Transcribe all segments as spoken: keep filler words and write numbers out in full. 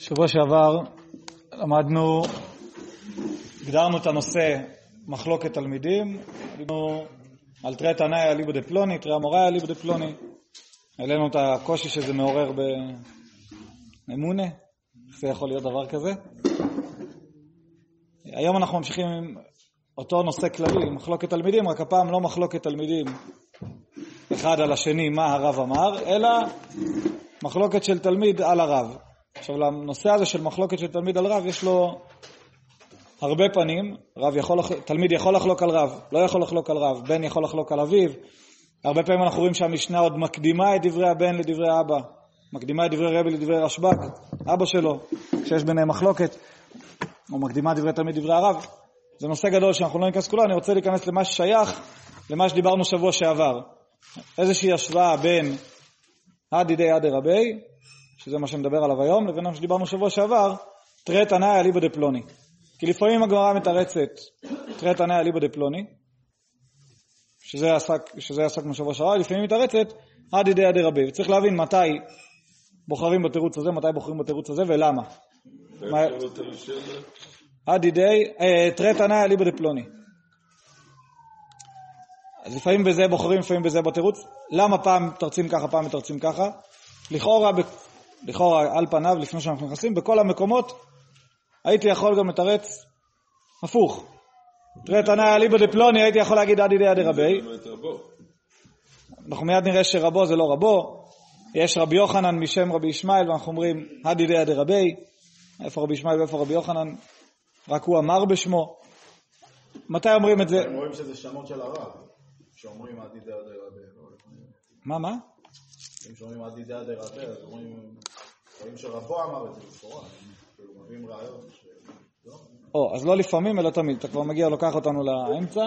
שבוע שעבר למדנו, הגדרנו את הנושא מחלוקת תלמידים, דיברנו על תרי תנאי אליבא דפלוני, תרי אמוראי אליבא דפלוני, העלינו את הקושי שזה מעורר באמונה, זה יכול להיות דבר כזה. היום אנחנו ממשיכים עם אותו נושא כללי, מחלוקת תלמידים, רק הפעם לא מחלוקת תלמידים אחד על השני מה הרב אמר, אלא מחלוקת של תלמיד על הרב. עכשיו לנושא הזה של מחלוקת של תלמיד על רב יש לו הרבה פנים. רב יכול, תלמיד יכול לחלוק על רב, לא יכול לחלוק על רב, בן יכול לחלוק על אביו. הרבה פעמים אנחנו רואים שהמשנה עוד מקדימה את דברי הבן לדברי אבא, מקדימה את דברי רבי לדברי רשב"ג, אבא שלו, שיש ביניהם מחלוקת, או מקדימה את דברי תלמיד לדברי הרב. זה נושא גדול שאנחנו לא ניכנס כולו, אני רוצה להיכנס למה ששייך למה שדיברנו שבוע שעבר. איזושהי השוואה בין הדידי עדי רבי, שזה מה שנדבר עליו היום, לבין מה שדיברנו שבוע שעבר, תרי תנאי אליבא דפלוני. כי לפעמים הגמרא מתרצת תרי תנאי אליבא דפלוני, שזה עסק, שזה עסק משבוע שעבר, לפעמים מתרצת הדידי עדי רבי. וצריך להבין מתי בוחרים בתירוץ הזה, מתי בוחרים בתירוץ הזה ולמה. הדידי, תרי תנאי אליבא דפלוני. אז לפעמים בזה בוחרים, לפעמים בזה בתירוץ. למה פעם מתרצים ככה, פעם מתרצים ככה? לכאורה, לכאורה על פניו, לפני שאנחנו נכנסים, בכל המקומות הייתי יכול גם לתרץ הפוך. תרי תנאי אליבא דפלוני, הייתי יכול להגיד הדידי עדי רבי. אנחנו מיד נראה שרבו זה לא רבו. יש רבי יוחנן משם רבי ישמעאל, ואנחנו אומרים הדידי עדי רבי. איפה רבי ישמעאל ואיפה רבי יוחנן? רק הוא אמר בשמו. מתי אומרים את זה? הם רואים שזה שמות של הרב, שאומרים הדידי עדי רבי. מה, מה? אם שאומרים הדידי עדי רבי, אז רואים שרבו אמר את זה בפורש. כאילו מביאים רעיון ש... או, אז לא לפעמים אלא תמיד. אתה כבר מגיע לוקח אותנו לאמצע.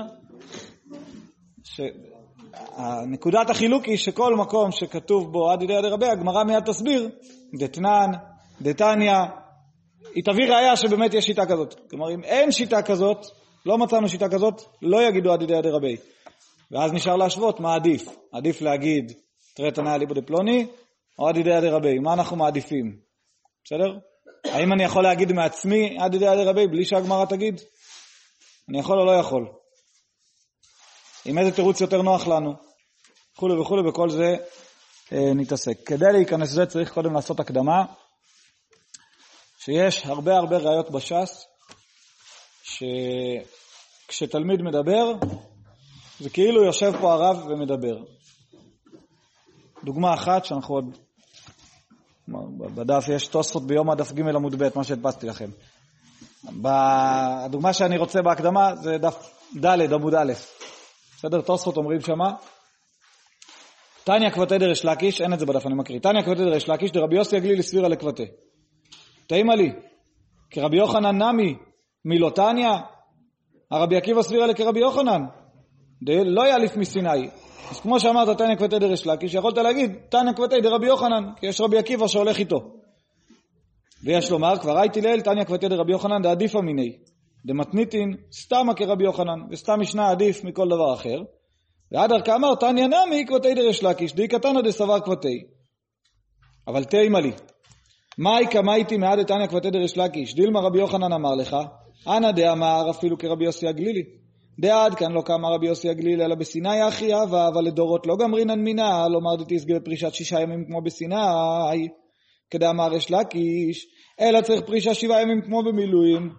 נקודת החילוק היא שכל מקום שכתוב בו הדידי עדי רבי, הגמרא מיד תסביר דתנן, דתניא, היא תביא ראיה שבאמת יש שיטה כזאת. כלומר, אם אין שיטה כזאת, לא מצאנו שיטה כזאת, לא יגידו הדידי עדי רבי. ואז נשאר להשוות מה עדיף. עדיף להגיד תרי תנאי אליבא דפלוני או הדידי עדי רבי. מה אנחנו מעדיפים? בסדר? האם אני יכול להגיד מעצמי הדידי עדי רבי בלי שהגמרא תגיד? אני יכול או לא יכול? עם איזה תירוץ יותר נוח לנו? וכו' וכו', בכל זה אה, נתעסק. כדי להיכנס לזה צריך קודם לעשות הקדמה, שיש הרבה הרבה ראיות בש"ס, שכשתלמיד מדבר, זה כאילו יושב פה הרב ומדבר. דוגמה אחת שאנחנו עוד, בדף יש תוספות ביום הדף ג' עמוד ב', מה שהדפסתי לכם. הדוגמה שאני רוצה בהקדמה זה דף ד' עמוד א'. בסדר? תוספות אומרים שמה. תניא כבתי דריש לקיש, אין את זה בדף, אני מקריא. תניא כבתי דריש לקיש, דרבי יוסי הגלילי סבירה לכבתי. תאימה לי, כרבי יוחנן נמי, מילו תניא, הרבי עקיבא סבירה לכרבי יוחנן. לא יאליף מסיני. אז כמו שאמרת, תניא כבתי דריש לקיש, יכולת להגיד, תניא כבתי דרבי יוחנן, כי יש רבי עקיבא שהולך איתו. ויש לומר, כבר הייתי ליל, תניא כבתי דרבי יוחנן, דעדיפה מיני. דמתניתין, סתמה כרבי יוחנן, וסתם משנה עדיף מכל דבר אחר. ועד ערכא אמר, תניא נמי כבתי דריש לקיש, די קטנה דסבר כבתי. אבל תאימה לי. מאי כמייתי מעד תניא כבתי דריש לקיש, דילמה רבי יוחנן אמר לך, אנא דאמר אפילו כרבי יוסי הגלילי. דעד כאן לא כאמר רבי יוסי הגלילי, אלא בסיני אחי אהבה, אבל לדורות לא גמרינן מינה, לומר דתיסגי בפרישת שישה ימים כמו בסיני, כדאמר ריש לקיש, אלא צריך פרישה שבעה ימים כמו במילואים.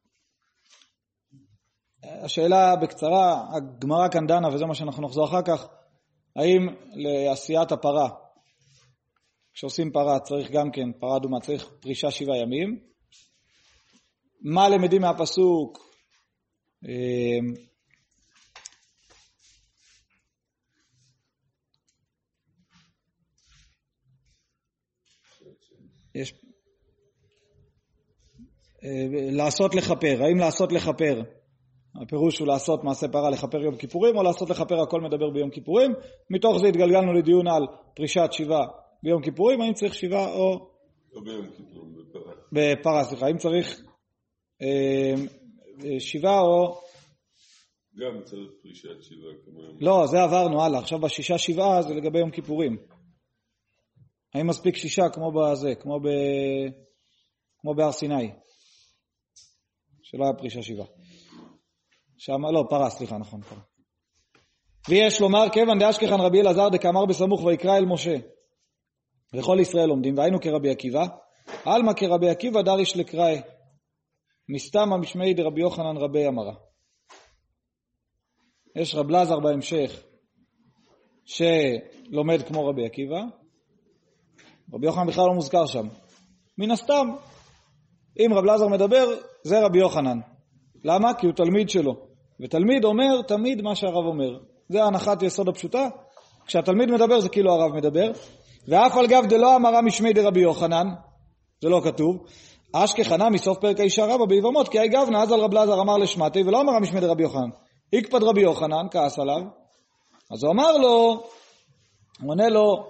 השאלה בקצרה, הגמרא כאן דנה, וזה מה שאנחנו נחזור אחר כך, האם לעשיית הפרה, כשעושים פרה צריך גם כן, פרה אדומה, צריך פרישה שבעה ימים. מה למדים מהפסוק? יש לעשות לחפר, האם לעשות לחפר? הפירוש הוא לעשות מעשה פרה לחפר יום כיפורים, או לעשות לחפר הכל מדבר ביום כיפורים. מתוך זה התגלגלנו לדיון על פרישת שבעה ביום כיפורים, האם צריך שבעה או... לא ביום כיפורים, בפרה. בפרה, סליחה, האם צריך אה, שבעה או... גם צריך פרישת שבעה כמו יום. לא, זה עברנו הלאה, עכשיו בשישה שבעה זה לגבי יום כיפורים. האם מספיק שישה כמו בזה, כמו ב... כמו בהר סיני, שלא היה פרישה שבעה. שם, לא, פרה, סליחה, נכון, פרה. ויש לומר, כיוון דאשכחן רבי אלעזר דקאמר בסמוך ויקרא אל משה. וכל ישראל לומדים, והיינו כרבי עקיבא, עלמא כרבי עקיבא דריש לקראי, מסתמא משמעי דרבי יוחנן רבי אמרה. יש רב אלעזר בהמשך, שלומד כמו רבי עקיבא, רבי יוחנן בכלל לא מוזכר שם. מן הסתם, אם רב אלעזר מדבר, זה רבי יוחנן. למה? כי הוא תלמיד שלו. ותלמיד אומר תמיד מה שהרב אומר. זה הנחת יסוד הפשוטה. כשהתלמיד מדבר זה כאילו הרב מדבר. ואף על גב דלא אמרה משמי דרבי יוחנן, זה לא כתוב, אשכחנה מסוף פרק האישה רבא ביבמות, כי אי גבנה אז על רב אלעזר אמר לשמתי, ולא אמרה משמי דרבי יוחנן. יקפד רבי יוחנן, כעס עליו. אז הוא אמר לו, הוא עונה לו,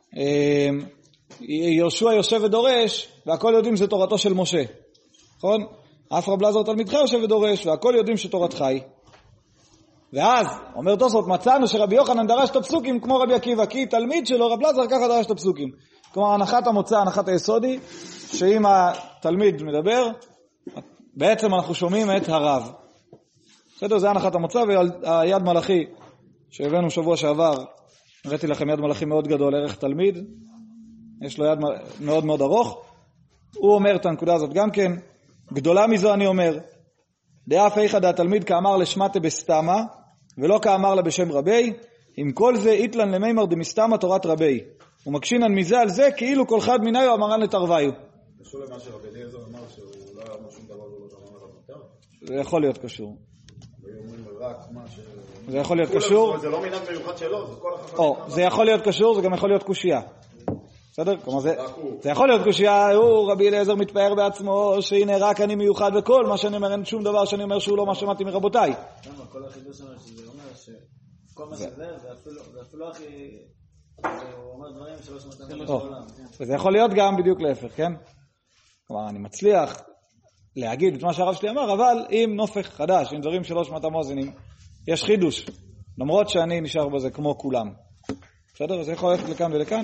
יהושע יושב ודורש, והכל יודעים שזה תורתו של משה. נכון? אף רב אלעזר תלמידך יושב ודורש, והכל יודעים שתורתך היא. ואז, אומר תוספות, מצאנו שרבי יוחנן דרש את הפסוקים כמו רבי עקיבא, כי תלמיד שלו, רב אלעזר, ככה דרש את הפסוקים. כלומר, הנחת המוצא, הנחת היסודי, שאם התלמיד מדבר, בעצם אנחנו שומעים את הרב. בסדר, זה הנחת המוצא, והיד מלאכי, שהבאנו שבוע שעבר, הראיתי לכם יד מלאכי מאוד גדול, ערך תלמיד, יש לו יד מאוד מאוד ארוך, הוא אומר את הנקודה הזאת גם כן, גדולה מזו אני אומר, דאף איכא דהתלמיד כאמר לשמטה בסתמה, ולא כאמר לה בשם רבי, עם כל זה איתלן למימר דמסתמה תורת רבי, ומקשינן מזה על זה כאילו כל חד מיניו אמרן לתרוויו. קשור למה שרבי אליעזר אמר שהוא לא היה אומר שום דבר ולא אמר עליו מותר? זה יכול להיות קשור. ואומרים רק מה ש... זה יכול להיות קשור. זה לא מנהג מיוחד שלו, זה כל החכמים. או, זה יכול להיות קשור, זה גם יכול להיות קושייה. בסדר? כלומר זה, זה יכול להיות קושייה, הוא רבי אליעזר מתפאר בעצמו, שהנה רק אני מיוחד וכל, מה שאני אומר, אין שום דבר שאני אומר שהוא לא מה שמעתי מרבותיי. למה? כל החידוש אומר שזה אומר שכל מה שזה, זה אפילו הכי, הוא אומר דברים שלא שמעתם בעולם. וזה יכול להיות גם בדיוק להפך, כן? כלומר, אני מצליח להגיד את מה שהרב שלי אמר, אבל עם נופך חדש, עם דברים שלא שמעתם מאזינים, יש חידוש, למרות שאני נשאר בזה כמו כולם. בסדר? זה יכול ללכת לכאן ולכאן.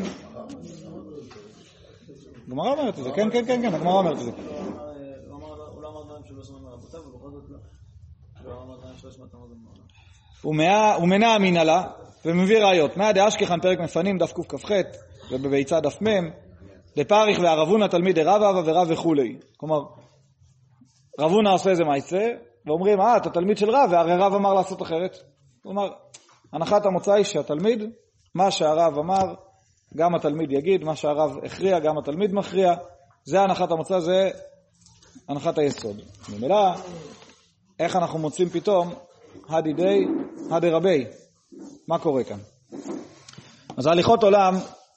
גמרא אומרת את זה, כן, כן, כן, כן, הגמרא אומרת את זה. הוא לא אמר דברים שלא שמעתם מרבותיו, ובכל זאת לא אמר דברים שלא שמעתם מאזינים. הוא מנע המנהלה, ומביא ראיות. מה דאשכחן פרק מפנים, דף קכ"ח, ובביצה דף מם, דפריך והרבונה תלמיד רב אבא ורב וכולי. כלומר, רבונה עושה איזה מעשה, ואומרים, אה, אתה תלמיד של רב, והרי רב אמר לעשות אחרת. כלומר, הנחת המוצא היא שהתלמיד, מה שהרב אמר, גם התלמיד יגיד, מה שהרב הכריע, גם התלמיד מכריע. זה הנחת המוצא, זה הנחת היסוד. ממילא, איך אנחנו מוצאים פתאום, הדי די, הדי רבי. מה קורה כאן? אז ההליכות עולם,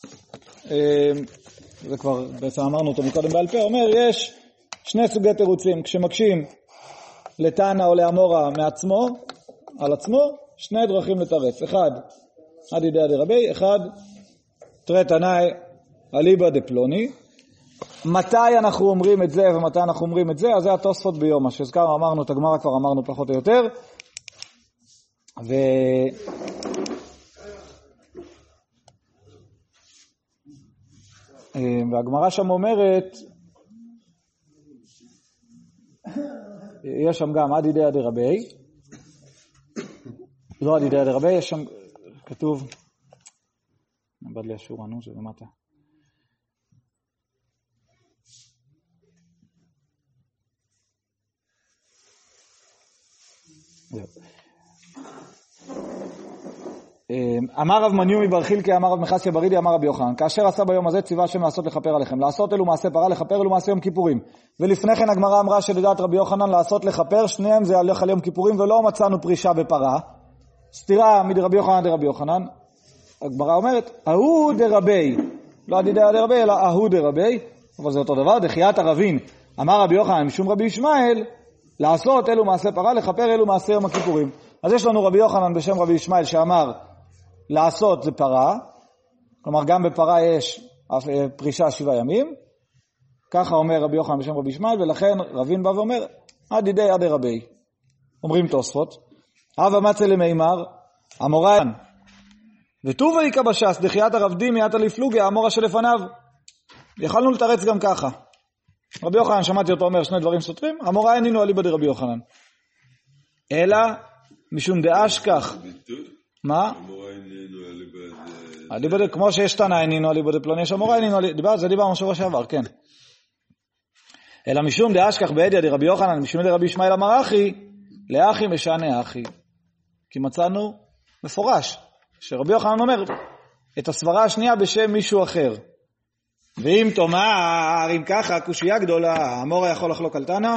זה כבר בעצם אמרנו אותו מקודם בעל פה, אומר, יש שני סוגי תירוצים. כשמקשים לתנא או לאמורה מעצמו, על עצמו, שני דרכים לתרץ. אחד, הדי די הדי רבי, אחד, תראה תנאי אליבא דפלוני. מתי אנחנו אומרים את זה ומתי אנחנו אומרים את זה? אז זה התוספות ביומא, שהזכרנו, אמרנו, את הגמרא כבר אמרנו פחות או יותר. ו... והגמרא שם אומרת, יש שם גם עדי די עדי רבי, לא עדי די עדי רבי, יש שם כתוב, נבד לי השורה, נו, זה למטה. אמר רב מניומי בר חילקי, אמר רב מחסיה ברידי, אמר רבי יוחנן, כאשר עשה ביום הזה ציווה השם לעשות לכפר עליכם, לעשות אלו מעשה פרה, לכפר אלו מעשה יום כיפורים. ולפני כן הגמרא אמרה שלדעת רבי יוחנן לעשות לכפר, שניהם זה הלך על יום כיפורים, ולא מצאנו פרישה בפרה. סתירה מדרבי יוחנן דרבי יוחנן. הגמרא אומרת, אהו דרבי, לא עדי די דרבי, אלא אהו דרבי, אבל זה אותו דבר, דחיית הרבין. אמר רבי יוחנן משום רבי ישמעאל, לעשות אלו מעשה פרה, לכפר אלו מעשה יום הכיפורים. אז יש לנו רבי יוחנן בשם רבי ישמעאל שאמר, לעשות זה פרה, כלומר גם בפרה יש פרישה שבעה ימים, ככה אומר רבי יוחנן בשם רבי ישמעאל, ולכן רבין בא ואומר, עדי די עדי רבי. אומרים תוספות, הווה מצא למימר, אמורן, וטובה יקה בש"ס, דחיית הרב דימי עתה לפלוגי, האמורה שלפניו. יכלנו לתרץ גם ככה. רבי יוחנן, שמעתי אותו אומר שני דברים סותרים, אמורה אינינו אליבא דרבי יוחנן. אלא משום דאשכח. מה? אמורה אינינו אליבא אליבא ד... כמו שיש תנא אינינו אליבא דפלוני, יש אמורה אינינו אליבא, דיבר, זה דיברנו שבוע שעבר, כן. אלא משום דאשכח בעדיא דרבי יוחנן, משום דרבי ישמעאל אמר אחי, לאחי משנה אחי. כי מצאנו מפורש, שרבי יוחנן אומר את הסברה השנייה בשם מישהו אחר. ואם תאמר, אם ככה, קושייה גדולה, אמורה יכול לחלוק על תנא?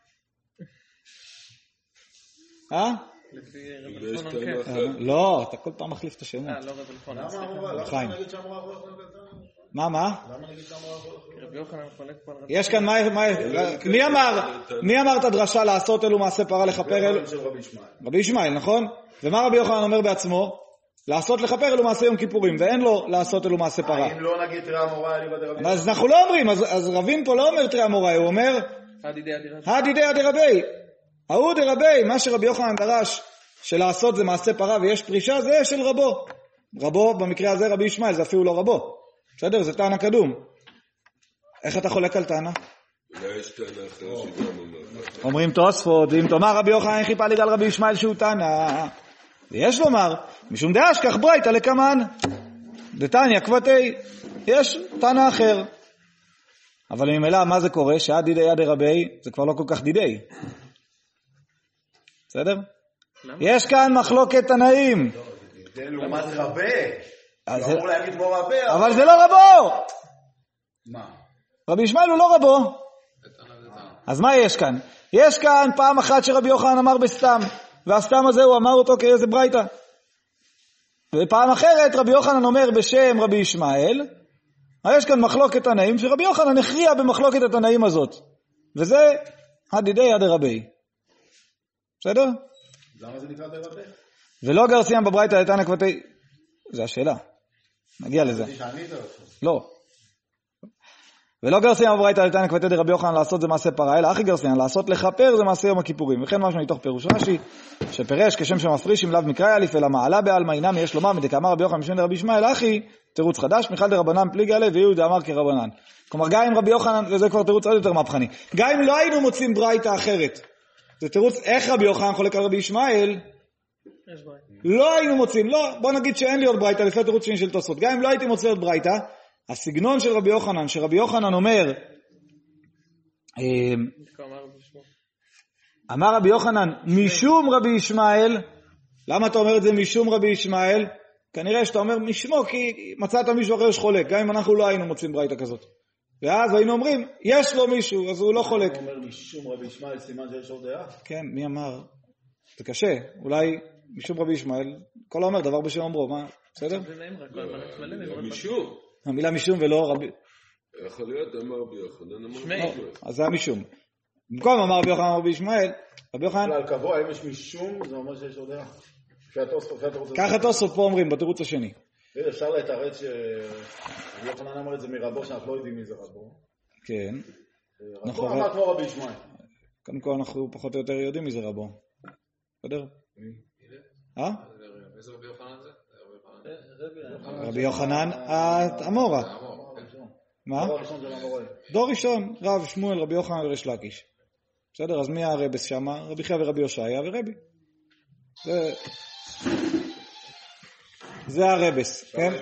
אה? לפי רבי אלפונן כן. לא, אתה כל פעם מחליף את השם. אה, לא רבי אלפונן. למה אמורה? למה נגיד שהמורה יכול לחלוק על תנא? מה, מה? למה נגיד שהמורה יכול לחלוק? רבי יוחנן חולק פה על רבי... יש כאן, מי אמר, מי אמר את הדרשה לעשות אלו מעשה פרה לכפר אלו? רבי ישמעאל. רבי ישמעאל, נכון? ומה רבי יוחנן אומר בעצמו? לעשות לכפר אלו מעשה יום כיפורים, ואין לו לעשות אלו מעשה פרה. אם לא נגיד תראה המורה אליבא דרבי... אז אנחנו לא אומרים, אז רבים פה לא אומר תראה המורה, הוא אומר הדידיה דרבי. ההוא דרבי, מה שרבי יוחנן דרש שלעשות זה מעשה פרה ויש פרישה, זה של רבו. רבו, במקרה הזה רבי ישמעאל, זה אפילו לא רבו. בסדר, זה תנא קדום. איך אתה חולק על תנא? אולי יש תנא אחר שגם אומר. אומרים תוספות, אם תאמר רבי יוחנן איך יפעל על רבי ישמעאל שהוא תנא. ויש לומר, משום דאשכח ברייתא לקמן. דתניא כבתי, יש תנא אחר. אבל ממילא מה זה קורה? שעד דידי יד רבי, זה כבר לא כל כך דידי. בסדר? יש כאן מחלוקת תנאים. זה לעומת רבה. לא אמור להגיד בו רבה. אבל זה לא רבו. מה? רבי ישמעאל הוא לא רבו. אז מה יש כאן? יש כאן פעם אחת שרבי יוחנן אמר בסתם, והסתם הזה הוא אמר אותו כאיזה ברייתא. ופעם אחרת רבי יוחנן אומר בשם רבי ישמעאל, יש כאן מחלוקת תנאים שרבי יוחנן הכריע במחלוקת התנאים הזאת. וזה הדידי יד רבי. בסדר? למה זה נקרא דרבי? ולא גרסיין בברייתא לתנא כבתי. זה השאלה. נגיע לזה. לא. ולא גרסיין בברייתא לתנא כבתי דרבי יוחנן לעשות זה מעשה פרה, אלא אחי גרסיין לעשות לכפר זה מעשה יום הכיפורים. וכן משהו מתוך פירוש רש"י, שפרש כשם שמפריש עם לאו מקרא אליף אלא מעלה בעלמא אינם יש לומר מדקאמר רבי יוחנן משום דרבי ישמעאל אחי תירוץ חדש מיכל דרבנן פליגי עלי ויהוד אמר כרבנן. כלומר גם אם רבי יוחנן, וזה כבר תירוץ עוד יותר מהפכני, גם אם לא היינו מוצאים ברייתא אחרת, זה תירוץ איך רבי יוחנן חולק על רבי ישמעאל, לא היינו מוצאים, לא, בוא נגיד שאין לי עוד ברייתא לפי תירוץ שני של תוספות, גם אם לא הייתי מוצא עוד ברייתא, הסגנון של רבי יוחנן, שרבי יוחנן אומר, אמר רבי יוחנן משום רבי ישמעאל, למה אתה אומר את זה משום רבי ישמעאל? כנראה שאתה אומר משמו כי מצאת מישהו אחר שחולק, גם אם אנחנו לא היינו מוצאים ברייתא כזאת. ואז היינו אומרים, יש לו מישהו, אז הוא לא חולק. הוא אומר משום רבי ישמעאל, סימן שיש עוד דעה? כן, מי אמר? זה קשה, אולי משום רבי ישמעאל, כל האומר דבר בשם אומרו, מה? בסדר? משום. המילה משום ולא רבי... יכול להיות, אמר רבי יוחנן, אמר רבי ישמעאל. אז זה המשום. במקום אמר רבי יוחנן, אמר רבי ישמעאל, רבי יוחנן... על קבוע, אם יש משום, זה אומר שיש עוד דעה. ככה תוספות פה אומרים, בתירוץ השני. אפשר לתרץ שרבי יוחנן אמר את זה מרבו, שאנחנו לא יודעים מי זה רבו. כן. רבו אמר כמו רבי ישמעאל. קודם כל אנחנו פחות או יותר יודעים מי זה רבו. בסדר? אה? איזה רבי יוחנן זה? רבי יוחנן האמורה. מה? דור ראשון, רב שמואל, רבי יוחנן וריש לקיש. בסדר? אז מי הרבס שם? רבי חייא ורבי הושעיה ורבי. זה זה הרבס, כן?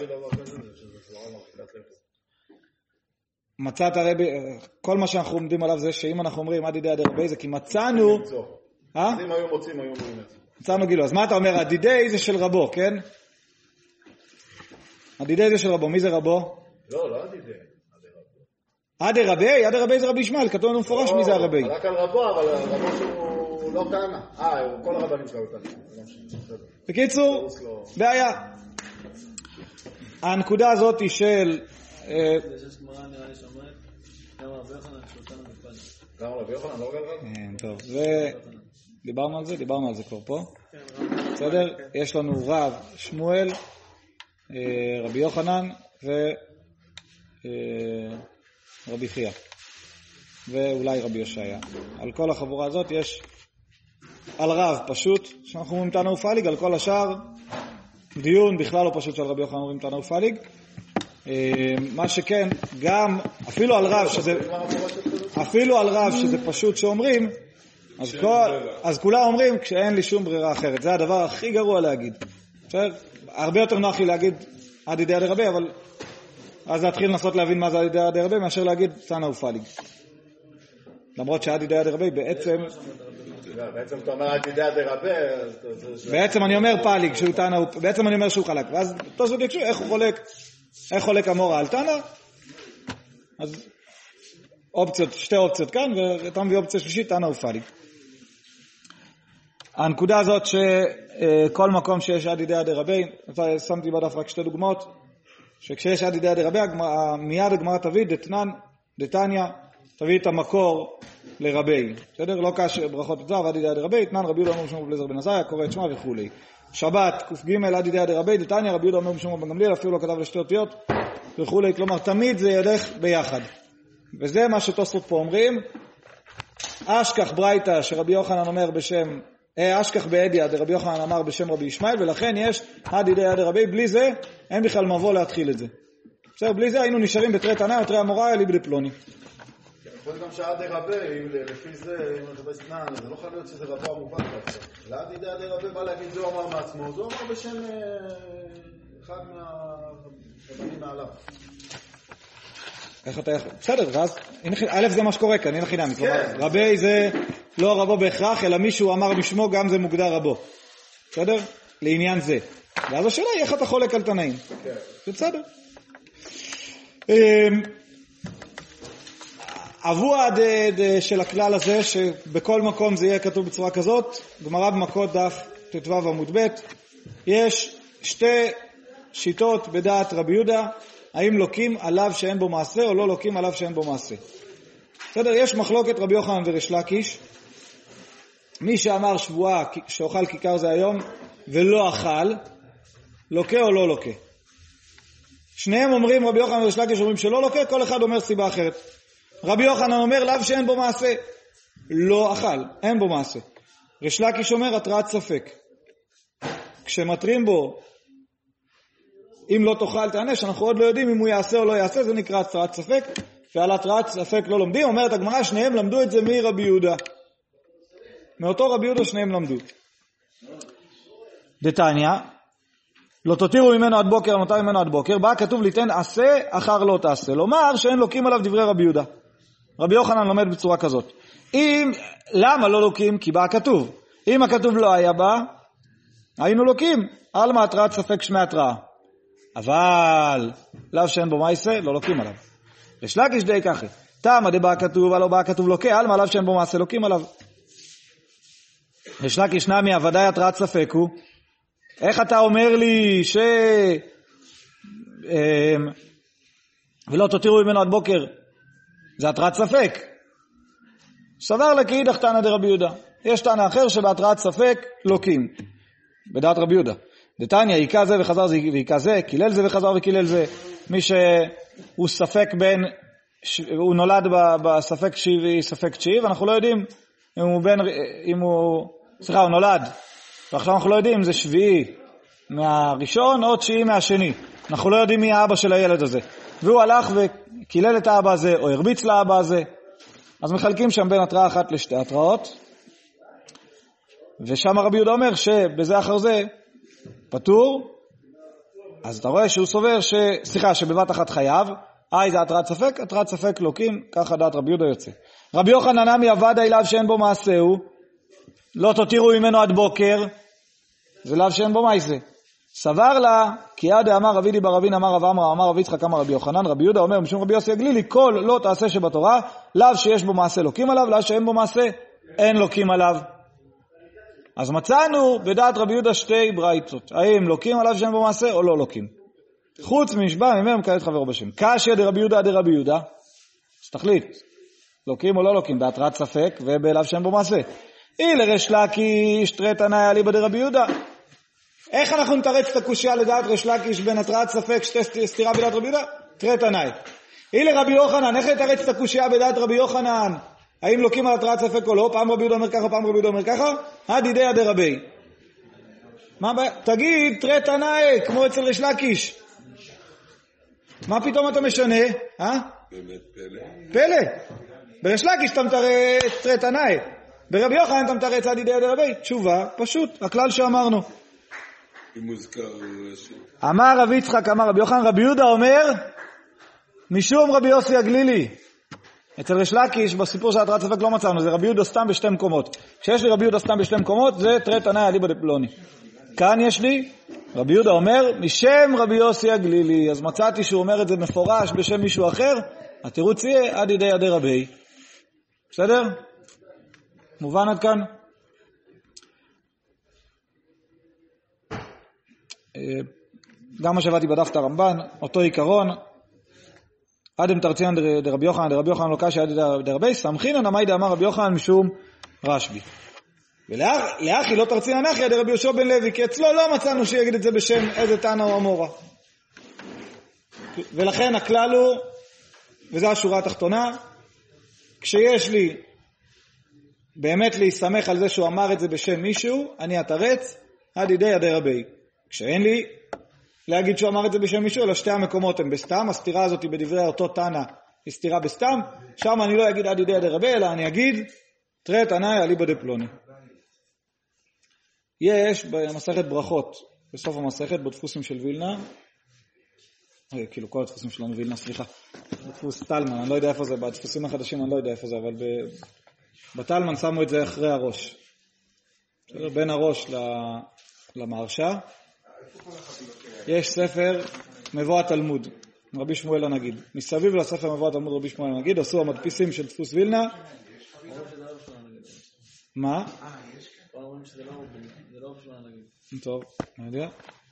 מצאת הרבי, כל מה שאנחנו עומדים עליו זה שאם אנחנו אומרים עד ידי הדרבי זה כי מצאנו, אה? אם היו מוצאים, היו אומרים את זה. מצאנו גילו, אז מה אתה אומר? הדידי זה של רבו, כן? הדידי זה של רבו, מי זה רבו? לא, לא הדידי. עד הרבי, עד הרבי זה רבי ישמעאל, כתוב לנו מפורש מי זה הרבי. רק על רבו, אבל רבו שהוא לא טענה. אה, כל הרבנים שלו טענה. בקיצור, בעיה. הנקודה הזאת היא של... גם רבי יוחנן, לא רבי? טוב, דיברנו על זה, דיברנו על זה כבר פה. בסדר? יש לנו רב שמואל, רבי יוחנן ורבי חייא. ואולי רבי הושעיה. על כל החבורה הזאת יש על רב פשוט, שאנחנו אומרים תנא ופליג, על כל השאר דיון בכלל לא פשוט של רבי יוחנן אומרים תנא ופליג. מה שכן, גם, אפילו על רב שזה, אפילו על רב שזה פשוט שאומרים, אז, כל, אז כולם אומרים כשאין לי שום ברירה אחרת. זה הדבר הכי גרוע להגיד. בסדר? הרבה יותר נוח לי להגיד עד ידי דרבי, אבל אז להתחיל לנסות להבין מה זה עד ידי דרבי, מאשר להגיד תנא ופליג. למרות שעד ידי דרבי בעצם... בעצם אתה אומר עד ידי דרבי... בעצם אני אומר פליג, שהוא תנא, בעצם אני אומר שהוא חלק. ואז תוספות יקשו איך הוא חולק, איך חולק אמורה על תנא. אז אופציות, שתי אופציות כאן, ואתה מביא אופציה שלישית, תנא ופליג. הנקודה הזאת שכל מקום שיש עד ידי דרבי, שמתי בדף רק שתי דוגמאות, שכשיש עד ידי דרבי, מיד הגמרא תביא דתנן, דתניא, תביא את המקור לרבי. בסדר? לא כאשר ברכות את זה, עד ידי דרבי, תנן רבי יהודה אומר בשמו בלזר בן עזריה, קורא את שמה וכו'. שבת, ק"ג עד ידי דרבי, דתניא רבי יהודה אומר בשמו בן גמליאל, אפילו לא כתב לשתי אותיות וכו'. כלומר, תמיד זה ילך ביחד. וזה מה שתוספות פה אומרים. אשכח ברייתא שרבי יוחנן אומר בשם אשכח בעדיא דרבי יוחנן אמר בשם רבי ישמעאל, ולכן יש עד ידי דרבי, בלי זה אין בכלל מבוא להתחיל את זה. בסדר, בלי זה היינו נשארים בתרי תנא ותרי אמורא אלי בדי פלוני. יכול להיות גם שעד דרבי, לפי זה, אם אתה בסנן, זה לא יכול להיות שזה רבו המובן ככה. לעד ידי דרבי בא להגיד זו אמר מעצמו, זו אמר בשם אחד מהרבנים מעליו. איך אתה יכול? בסדר, אז א' זה מה שקורה כאן, אין חינמי. כלומר, רבי זה לא רבו בהכרח, אלא מישהו אמר בשמו, גם זה מוגדר רבו. בסדר? לעניין זה. ואז השאלה היא איך אתה חולק על תנאים. זה בסדר. אבוה של הכלל הזה, שבכל מקום זה יהיה כתוב בצורה כזאת, גמרא במכות דף ט"ו עמוד ב', יש שתי שיטות בדעת רבי יהודה, האם לוקים עליו שאין בו מעשה או לא לוקים עליו שאין בו מעשה. בסדר, יש מחלוקת רבי יוחנן וריש לקיש. מי שאמר שבועה שאוכל כיכר זה היום ולא אכל, לוקה או לא לוקה. שניהם אומרים, רבי יוחנן וריש לקיש אומרים שלא לוקה, כל אחד אומר סיבה אחרת. רבי יוחנן אומר לאו שאין בו מעשה, לא אכל, אין בו מעשה. ריש לקיש אומר התראת ספק. כשמטרים בו אם לא תאכל תענש, אנחנו עוד לא יודעים אם הוא יעשה או לא יעשה, זה נקרא התראת ספק, ועל התראת ספק לא לומדים. אומרת הגמרא, שניהם למדו את זה מרבי יהודה. מאותו רבי יהודה שניהם למדו. דתניא, לא תותירו ממנו עד בוקר, נותר ממנו עד בוקר, בא כתוב ליתן עשה, אחר לא תעשה. לומר שאין לוקים עליו דברי רבי יהודה. רבי יוחנן לומד בצורה כזאת. אם, למה לא לוקים? כי בא כתוב. אם הכתוב לא היה בא, היינו לוקים. על מה התראת ספק שמי התראה. אבל לאו שאין בו מעשה, לא לוקים עליו. ריש לקיש די ככה. תמה דבא כתוב, ולא בא כתוב לוקה, על מה לאו שאין בו מעשה, לוקים עליו. ריש לקיש נמי, ודאי התראת ספק הוא. איך אתה אומר לי ש... ולא תותירו ממנו עד בוקר, זה התראת ספק. סבר לה כאידך תנא דרבי יהודה. יש תנא אחר שבהתראת ספק לוקים. בדעת רבי יהודה. דתניא, עיקה זה וחזר זה ועיקה זה, קילל זה וחזר וקילל זה. מי שהוא ספק בין, הוא נולד בספק תשיעי ספק תשיעי, ואנחנו לא יודעים אם הוא בין, אם הוא, סליחה, הוא נולד, ועכשיו אנחנו לא יודעים אם זה שביעי מהראשון או תשיעי מהשני. אנחנו לא יודעים מי האבא של הילד הזה. והוא הלך וקילל את האבא הזה, או הרביץ לאבא הזה. אז מחלקים שם בין התראה אחת לשתי התראות. ושם רבי יהודה אומר שבזה אחר זה פטור. אז אתה רואה שהוא סובר ש... סליחה, שבבת אחת חייב. אה, זה התראת ספק? התראת ספק לוקים, ככה דעת רבי יהודה יוצא. רבי יוחנן נמי עבד אליו שאין בו מעשהו. לא תותירו ממנו עד בוקר. זה לאו שאין בו מעשה. סבר לה, כי עד אמר רבי דיבר רבין אמר רב אמר אמר רבי יצחק אמר רבי יוחנן, רבי יהודה אומר משום רבי יוסי הגלילי, כל לא תעשה שבתורה, לאו שיש בו מעשה לוקים עליו, לאו שאין בו מעשה אין לוקים עליו. אז מצאנו בדעת רבי יהודה שתי ברייתות, האם לוקים עליו שאין בו מעשה או לא לוקים. חוץ משבע ממנו מקראת חברו בשם. קשיא דרבי יהודה דרבי יהודה, אז תחליט, לוקים או לא לוקים, בהתראת ספק ובאליו שאין בו מעשה. אי לריש לקיש תרי תניא אליבא דרבי יהודה. איך אנחנו נתרץ את הקושיה לדעת ריש לקיש בין התראת ספק שתי סתירה בדעת רבי יהודה? תרי תניא. אי לרבי יוחנן, איך נתרץ את הקושיה בדעת רבי יוחנן? האם לוקים על התראת ספק או לא? פעם רבי יהודה אומר ככה, פעם רבי יהודה אומר ככה? עד ידי עד רבי. מה הבעיה? תגיד תרי תניא, כמו אצל ריש לקיש. מה פתאום אתה משנה? אה? באמת פלא. פלא. בריש לקיש אתה מתרץ תנאי. ברבי יוחנן אתה מתרץ עד ידי דרבי. תשובה, פשוט, הכלל שאמרנו. אם מוזכר רש"י. אמר רבי יצחק, אמר רבי יוחנן, רבי יהודה אומר, משום רבי יוסי הגלילי. אצל ריש לקיש בסיפור של התרת ספק לא מצאנו, זה רבי יהודה סתם בשתי מקומות. כשיש לי רבי יהודה סתם בשתי מקומות, זה תראה תנאי אליבא דפלוני. כאן יש לי, רבי יהודה אומר, משם רבי יוסי הגלילי. אז מצאתי שהוא אומר את זה מפורש בשם מישהו אחר, התירוץ יהיה עד ידי ידי רבי. בסדר? מובן עד כאן? גם מה שבאתי בדף הרמב"ן, אותו עיקרון, אדם תרציין דרבי יוחנן, דרבי יוחנן לא קשיא עד ידי דרבי, סמכינן אמי דאמר רבי יוחנן משום רשב"י. ולאחי לא תרציין אחי עד רבי יהושע בן לוי, כי אצלו לא מצאנו שיגיד את זה בשם איזה תנא או אמורה. ולכן הכלל הוא, וזו השורה התחתונה, כשיש לי באמת להסתמך על זה שהוא אמר את זה בשם מישהו, אני אתרץ עד ידי ידי רבי. כשאין לי להגיד שהוא אמר את זה בשם מישהו, אלא שתי המקומות הם בסתם, הסתירה הזאת היא בדברי אותו תנא, היא סתירה בסתם, שם אני לא אגיד עד ידי ידי רבי, אלא אני אגיד תראה תנאי אליבא דפלוני. יש במסכת ברכות, בסוף המסכת, בדפוסים של וילנה, כאילו כל הדפוסים שלנו וילנה, סליחה, בדפוס טלמן, אני לא יודע איפה זה, בדפוסים החדשים אני לא יודע איפה זה, אבל בטלמן שמו את זה אחרי הראש, בין הראש למרשה, יש ספר מבוא התלמוד, רבי שמואל הנגיד, מסביב לספר מבוא התלמוד רבי שמואל הנגיד, עשו המדפיסים של דפוס וילנה, מה? אומרים שזה לא פשוט נגיד. טוב, אני יודע.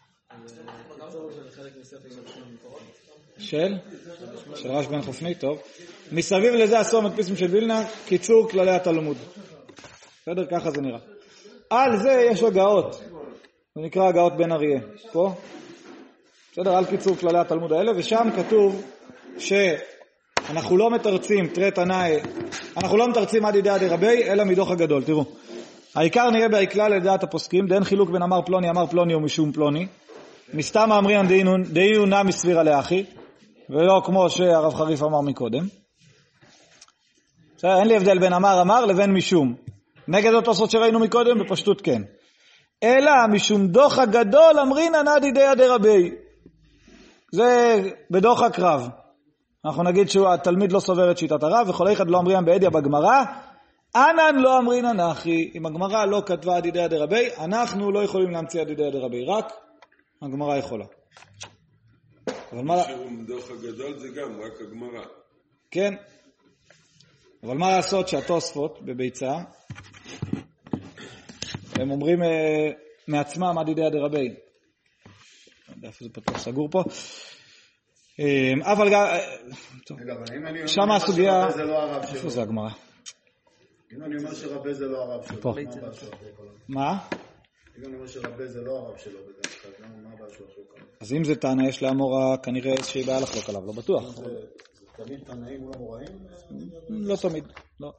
זה חלק מספר של מקורות. של? של רש בן חופני, טוב. מסביב לזה עשו המדפיסים של וילנה, קיצור כללי התלמוד. בסדר? ככה זה נראה. על זה יש הגאות. זה נקרא הגאות בן אריה. פה. בסדר? על קיצור כללי התלמוד האלה, ושם כתוב שאנחנו לא מתרצים תראה תנאי, אנחנו לא מתרצים עד ידי ידי רבי, אלא מדוח הגדול. תראו. העיקר נראה בעיקלה לדעת הפוסקים, דין חילוק בין אמר פלוני, אמר פלוני או משום פלוני, מסתם אמריאן דהיו נא מסבירה לאחי, ולא כמו שהרב חריף אמר מקודם. אין לי הבדל בין אמר אמר לבין משום. נגד אותו סוד שראינו מקודם, בפשטות כן. אלא משום דוח הגדול אמרינן עד ידי ידי רבי. זה בדוח הקרב. אנחנו נגיד שהתלמיד לא סובר את שיטת הרב, וכל אחד לא אמריאן בעדיה בגמרא, אנן לא אמרינן אחי, אם הגמרא לא כתבה עד ידי ידי רבי, אנחנו לא יכולים להמציא עד ידי ידי רבי, רק הגמרא יכולה. אבל מה... שום דוח הגדול זה גם רק הגמרא. כן. אבל מה לעשות שהתוספות בביצה, הם אומרים אה, מעצמם עד ידי ידי רבי. איפה זה פתוח סגור פה? אה, אבל גם... שם הסוגיה... איפה זה הגמרא? אם אני אומר שרבי זה לא הרב שלו, פה. מה הבעיה שלו? מה? אם אני אומר שרבי זה לא הרב שלו, מה הבעיה שלו? אז אם זה טענה, יש לאמורה כנראה איזושהי בעיה לחלוק עליו, לא בטוח. זה תמיד טענאים מול אמוראים? לא תמיד, לא.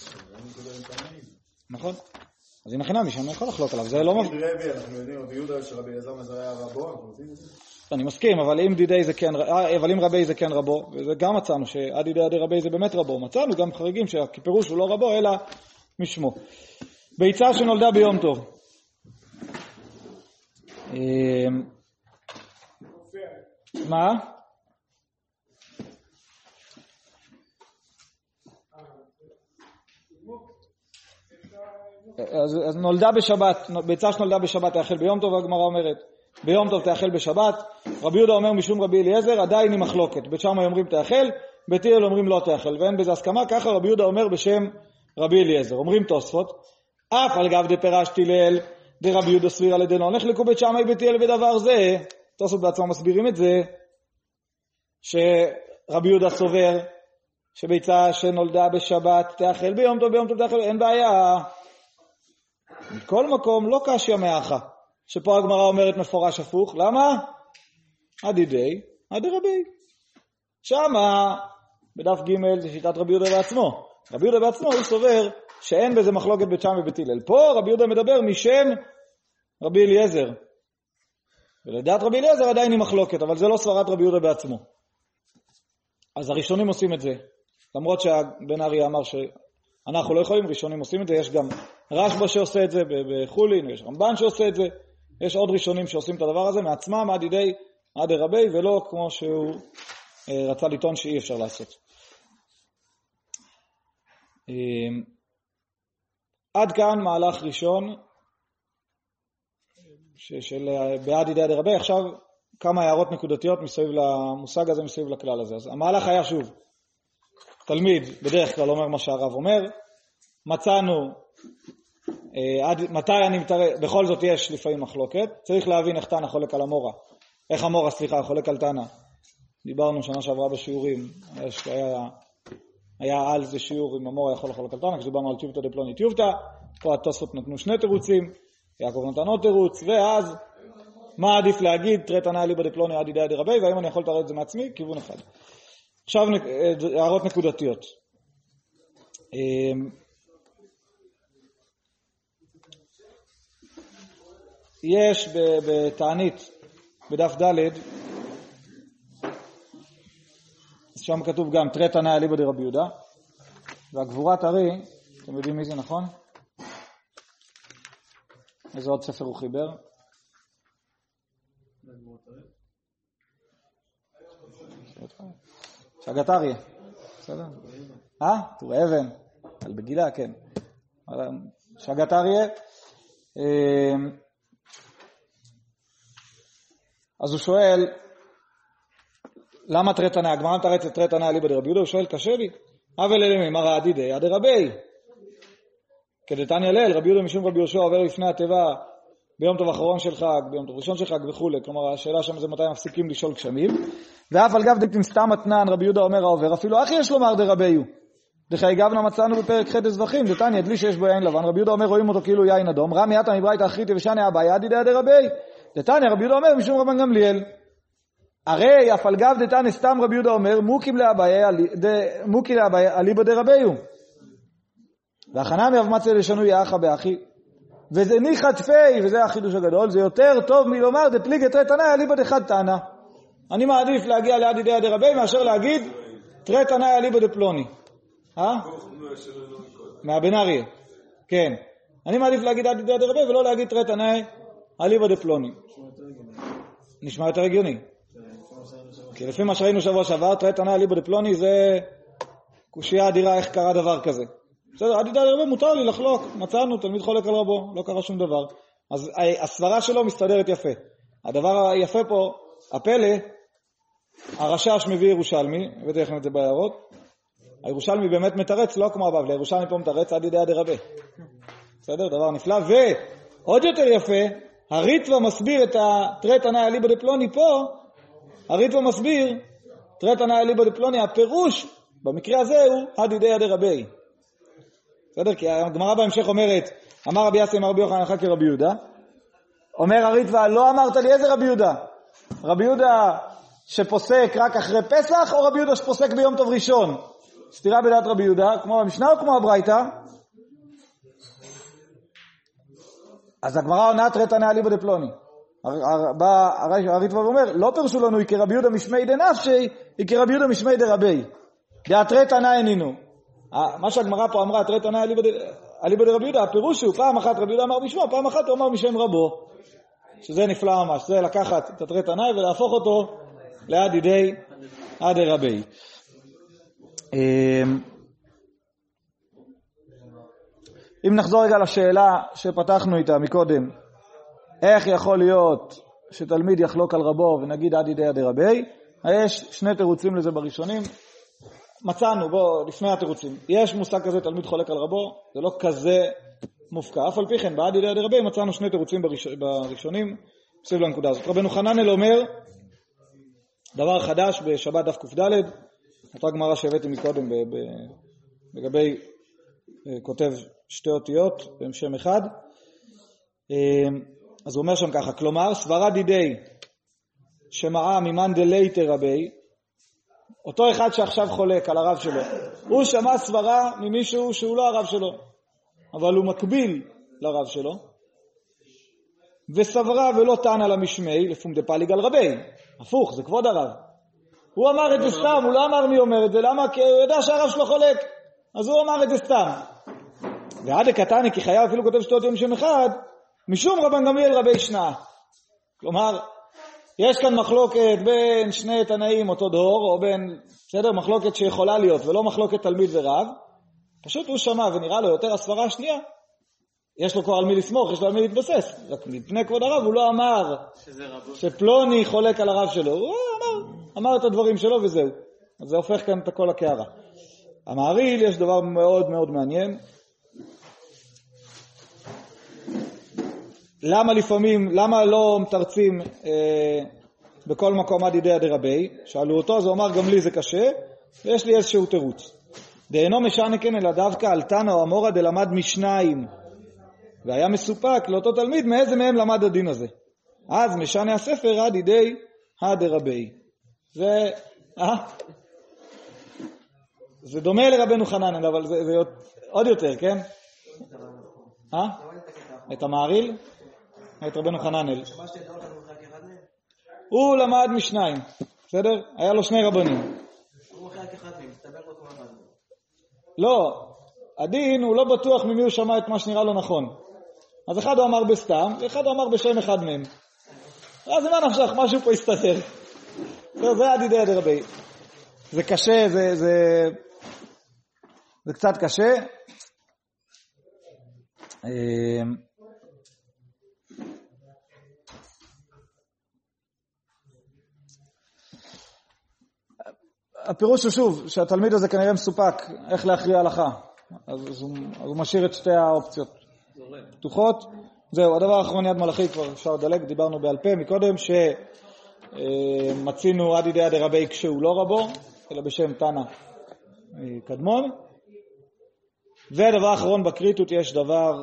נכון. אז אם הכנה, משם יכול לחלוק עליו, זה לא... רבי, אנחנו יודעים, רבי יהודה שרבי אלעזר מזרעי היה רבו, אנחנו יודעים את זה? אני מסכים, אבל אם דידי זה כן, אבל אם רבי זה כן רבו, וזה גם מצאנו שעד ידי ידי רבי זה באמת רבו, מצאנו גם חריגים שהפירוש הוא לא רבו, אלא משמו. ביצה שנולדה ביום טוב. מה? אז, אז נולדה בשבת, ביצה שנולדה בשבת תאכל ביום טוב, הגמרא אומרת, ביום טוב תאכל בשבת. רבי יהודה אומר משום רבי אליעזר, עדיין היא מחלוקת. בית שמאי אומרים תאכל, בית הלל אומרים לא תאכל, ואין בזה הסכמה. ככה רבי יהודה אומר בשם רבי אליעזר. אומרים תוספות, אף על גב דפרשתי ליל דרבי יהודה סביר על ידינו, נחלקו בית שמאי בית הלל בדבר זה. תוספות בעצמם מסבירים את זה, שרבי יהודה סובר שביצה שנולדה בשבת תאכל ביום טוב, ביום טוב תאכל, אין בעיה. מכל מקום לא קשיא מאחה, שפה הגמרא אומרת מפורש הפוך. למה? עד ידי, עד רבי. שמה, בדף ג' זה שיטת רבי יהודה בעצמו. רבי יהודה בעצמו הוא סובר שאין בזה מחלוקת בית שמאי ובית הלל. פה רבי יהודה מדבר משם רבי אליעזר. ולדעת רבי אליעזר עדיין היא מחלוקת, אבל זה לא סברת רבי יהודה בעצמו. אז הראשונים עושים את זה. למרות שבן אריה אמר שאנחנו לא יכולים, ראשונים עושים את זה. יש גם רשב"א שעושה את זה בחולין, יש רמב"ן שעושה את זה. יש עוד ראשונים שעושים את הדבר הזה מעצמם עד ידי עד רבי, ולא כמו שהוא רצה לטעון שאי אפשר לעשות. עד כאן מהלך ראשון של בעד ידי עד רבי. עכשיו כמה הערות נקודתיות מסביב למושג הזה, מסביב לכלל הזה. אז המהלך היה שוב, תלמיד בדרך כלל אומר מה שהרב אומר, מצאנו עד מתי אני מתערב, בכל זאת יש לפעמים מחלוקת, צריך להבין איך תנא חולק על המורה, איך המורה סליחה חולק על תנא. דיברנו שנה שעברה בשיעורים, היה, היה על זה שיעור אם המורה יכול לחולק על תנא, כשדיברנו על טיובתא דפלוני טיובתא, פה התוספות נתנו שני תירוצים, יעקב נתן עוד תירוץ, ואז מה עדיף להגיד, תראה תנא אליבא דפלוני עד ידי עד רבי, והאם אני יכול לתראה את זה מעצמי? כיוון אחד. עכשיו הערות נקודתיות. יש בתענית בדף ד' שם כתוב גם תראה תנא אליבא דרבי יהודה, והגבורת ארי, אתם יודעים מי זה נכון? איזה עוד ספר הוא חיבר? שגת אריה, בסדר? אה? טור אבן, על בגילה, כן. שגת אריה. אז הוא שואל, למה תראה תנא? הגמרא מתרצת תראה תנא אליבא דרבי יהודה, הוא שואל, קשה לי. אבל אלימי, מה רעדי די? עד רבי. כדתניא ליל, רבי יהודה משום רבי יהושע עובר לפני התיבה ביום טוב אחרון של חג, ביום טוב ראשון של חג וכו'. כלומר, השאלה שם זה מתי מפסיקים לשאול גשמים. ואף על גב דקטין סתם מתנן, רבי יהודה אומר העובר, אפילו אחי יש לומר דרביו. דחי גבנה מצאנו בפרק ח' זבחים, דתניא דלי שיש בו יין לבן, רבי יהודה אומר רואים אותו כאילו יין אדום, רמי עתה מברייתא אחריתי ושני אביי עד ידי דרבי. דתניא רבי יהודה אומר משום רבן גמליאל. הרי אף על גב דתניא סתם רבי יהודה אומר מוקים לאביי מוקי לאביי אליבא דרביו. והחנמי אב מצא לשנו יאחה באחי. וזה ניחא תפי, וזה החידוש הגדול, זה יותר טוב מלומר דפליגי תראה תנא אליבא דחד תנא. אני מעדיף להגיע ליד ידי עד רבי מאשר להגיד תראה תנא אליבא דפלוני. אה? מהבן אריה. כן. אני מעדיף להגיד עד ידי עד רבי ולא להגיד תראה תנא אליבא דפלוני. נשמע יותר הגיוני. כי לפי מה שראינו שבוע שעבר, תראה תנא אליבא דפלוני זה קושיה אדירה איך קרה דבר כזה. בסדר, עד ידי עד רבי מותר לי לחלוק. מצאנו, תלמיד חולק על רבו, לא קרה שום דבר. אז הסברה שלו מסתדרת יפה. הדבר היפה פה, הפלא, הרשש מביא ירושלמי, הבאתי לכם את זה בהערות, הירושלמי באמת מתרץ, לא כמו הבבלי, הירושלמי פה מתרץ עד ידי עד רבי. בסדר, דבר נפלא, ועוד יותר יפה, הריטב"א מסביר את תראה תנא אליבא דפלוני פה, הריטב"א מסביר, תראה תנא אליבא דפלוני, הפירוש, במקרה הזה הוא עד ידי עד רבי. בסדר, כי הגמרא בהמשך אומרת, אמר רבי יאסי אמר רבי יוחנן אחא כרבי יהודה, אומר הריטב"א, לא אמרת לי איזה רבי יהודה? רבי יהודה שפוסק רק אחרי פסח, או רבי יהודה שפוסק ביום טוב ראשון? סתירה בדעת רבי יהודה, כמו במשנה או כמו הברייתא? אז הגמרא עונה תראה תנא אליבא דפלוני. הריטב"א אומר, לא פרשו לנו, היא כרבי יהודה משמי דנפשי, היא כרבי יהודה משמי דרבי. דתראה תנא ענינו. מה שהגמרא פה אמרה, תראה תנא אליבא דרבי יהודה, הפירוש הוא, פעם אחת רבי יהודה אמר בשמו, פעם אחת הוא אמר משם רבו. שזה נפלא ממש, זה לקחת את תראה תנא ולהפוך אותו לעד ידי עד רבי. אם נחזור רגע לשאלה שפתחנו איתה מקודם, איך יכול להיות שתלמיד יחלוק על רבו ונגיד עד ידי עד רבי? יש שני תירוצים לזה בראשונים. מצאנו, בוא, לפני התירוצים, יש מושג כזה תלמיד חולק על רבו, זה לא כזה מופקע, אף על פי כן, בעד ידי עד רבי מצאנו שני תירוצים בראש, בראשונים, סביב לנקודה הזאת. רבנו חננאל אומר, דבר חדש בשבת דף ק"ד, אותה גמרא שהבאתי מקודם ב, ב, לגבי כותב שתי אותיות עם שם אחד, אז הוא אומר שם ככה, כלומר, סברה דידי שמעה ממאן דלייתר רבי, אותו אחד שעכשיו חולק על הרב שלו, הוא שמע סברה ממישהו שהוא לא הרב שלו, אבל הוא מקביל לרב שלו, וסברה ולא טען על המשמי, לפום דפליג על רבי, הפוך, זה כבוד הרב. הוא אמר את זה סתם, הוא לא אמר מי אומר את זה, למה? כי הוא יודע שהרב שלו חולק, אז הוא אמר את זה סתם. ועד הקטני, כי חייב אפילו כותב שטות יום שם אחד, משום רבן גמליאל רבי שנאה. כלומר, יש כאן מחלוקת בין שני תנאים אותו דור, או בין, בסדר, מחלוקת שיכולה להיות, ולא מחלוקת תלמיד ורב, פשוט הוא שמע ונראה לו יותר הסברה השנייה, יש לו כבר על מי לסמוך, יש לו על מי להתבסס. רק מפני כבוד הרב הוא לא אמר שפלוני חולק על הרב שלו, הוא אמר, אמר את הדברים שלו וזהו. אז זה הופך כאן את הכל לקערה. המעריל יש דבר מאוד מאוד מעניין. למה לפעמים, למה לא מתרצים אה, בכל מקום עד ידי דרבי? שאלו אותו, אז הוא אמר גם לי זה קשה, ויש לי איזשהו תירוץ. דאינו משנה כן אלא דווקא על תנא או אמורא דלמד משניים, והיה מסופק לאותו תלמיד מאיזה מהם למד הדין הזה. אז משנה הספר עד ידי הדרבי. זה, אה? זה דומה לרבנו חננאל, אבל זה, זה עוד יותר, כן? אה? את המעריל? את רבנו חננאל. הוא למד משניים, בסדר? היה לו שני רבנים. לא, הדין הוא לא בטוח ממי הוא שמע את מה שנראה לו נכון. אז אחד הוא אמר בסתם, ואחד הוא אמר בשם אחד מהם. אז מה נפשך, משהו פה יסתתר. זה, זה עד ידי דרבי. זה קשה, זה, זה, זה קצת קשה. הפירוש הוא שוב, שהתלמיד הזה כנראה מסופק איך להכריע הלכה. אז, אז, הוא, אז הוא משאיר את שתי האופציות פתוחות. זהו, הדבר האחרון יד מלאכי, כבר אפשר לדלג, דיברנו בעל פה מקודם, שמצינו עד ידי דרבי כשהוא לא רבו, אלא בשם תנא קדמון. ודבר האחרון בקריטות יש דבר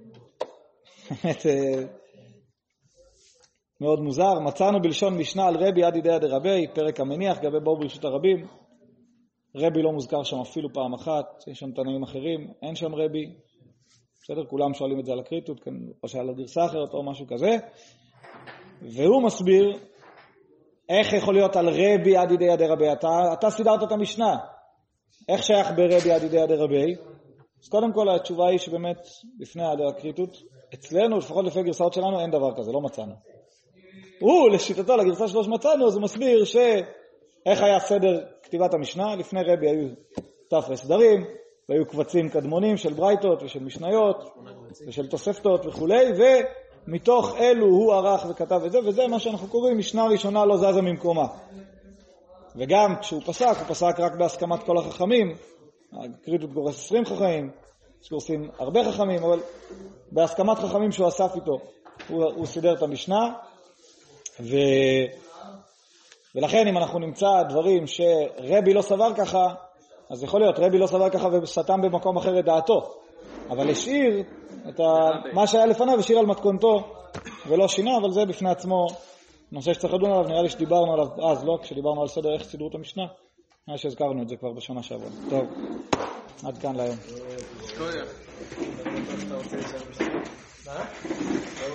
מאוד מוזר, מצאנו בלשון משנה על רבי עד ידי דרבי, פרק המניח, גבי באו ברשות הרבים. רבי לא מוזכר שם אפילו פעם אחת, יש שם תנאים אחרים, אין שם רבי. בסדר, כולם שואלים את זה על הקריטות, או שעל הגרסה אחרת או משהו כזה. והוא מסביר איך יכול להיות על רבי עד ידי דרבי. אתה, אתה סידרת את המשנה. איך שייך ברבי עד ידי דרבי? אז קודם כל התשובה היא שבאמת לפני הקריטות, אצלנו, לפחות לפי הגרסאות שלנו, אין דבר כזה, לא מצאנו. הוא, לשיטתו, לגרסה שלוש מצאנו, אז הוא מסביר שאיך היה סדר כתיבת המשנה. לפני רבי היו תפרי סדרים, והיו קבצים קדמונים של ברייתות ושל משניות ושל תוספתות וכו', ומתוך אלו הוא ערך וכתב את זה, וזה מה שאנחנו קוראים משנה ראשונה לא זזה ממקומה. וגם כשהוא פסק, הוא פסק רק בהסכמת כל החכמים. הקריטות גורס עשרים חכמים, שגורסים הרבה חכמים, אבל בהסכמת חכמים שהוא אסף איתו, הוא, הוא סידר את המשנה. ו... ולכן אם אנחנו נמצא דברים שרבי לא סבר ככה, אז יכול להיות, רבי לא סבר ככה וסתם במקום אחר את דעתו, אבל השאיר את ה... מה שהיה לפניו, השאיר על מתכונתו ולא שינה, אבל זה בפני עצמו נושא שצריך לדון עליו. נראה לי שדיברנו עליו אז, לא? כשדיברנו על סדר איך סידרו את המשנה, נראה שהזכרנו את זה כבר בשנה שעברה. טוב, עד כאן להיום.